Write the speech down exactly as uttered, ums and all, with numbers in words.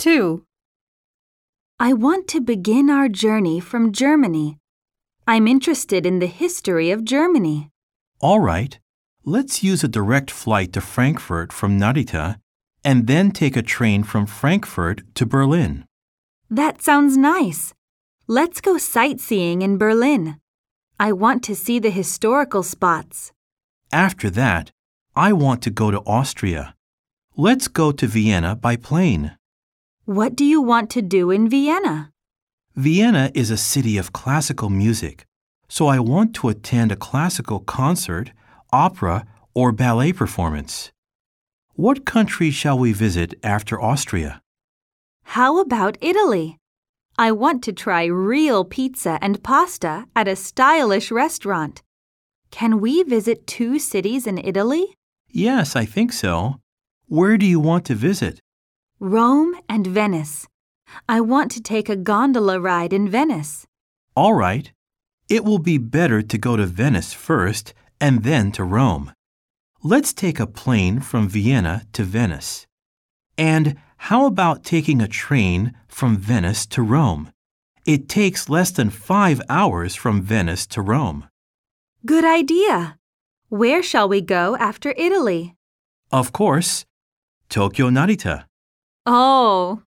two. I want to begin our journey from Germany. I'm interested in the history of Germany. All right. Let's use a direct flight to Frankfurt from Narita and then take a train from Frankfurt to Berlin. That sounds nice. Let's go sightseeing in Berlin. I want to see the historical spots. After that, I want to go to Austria. Let's go to Vienna by plane. What do you want to do in Vienna? Vienna is a city of classical music, so I want to attend a classical concert, opera, or ballet performance. What country shall we visit after Austria? How about Italy? I want to try real pizza and pasta at a stylish restaurant. Can we visit two cities in Italy? Yes, I think so. Where do you want to visit? Rome and Venice. I want to take a gondola ride in Venice. All right. It will be better to go to Venice first and then to Rome. Let's take a plane from Vienna to Venice. And how about taking a train from Venice to Rome? It takes less than five hours from Venice to Rome. Good idea. Where shall we go after Italy? Of course, Tokyo Narita. Oh,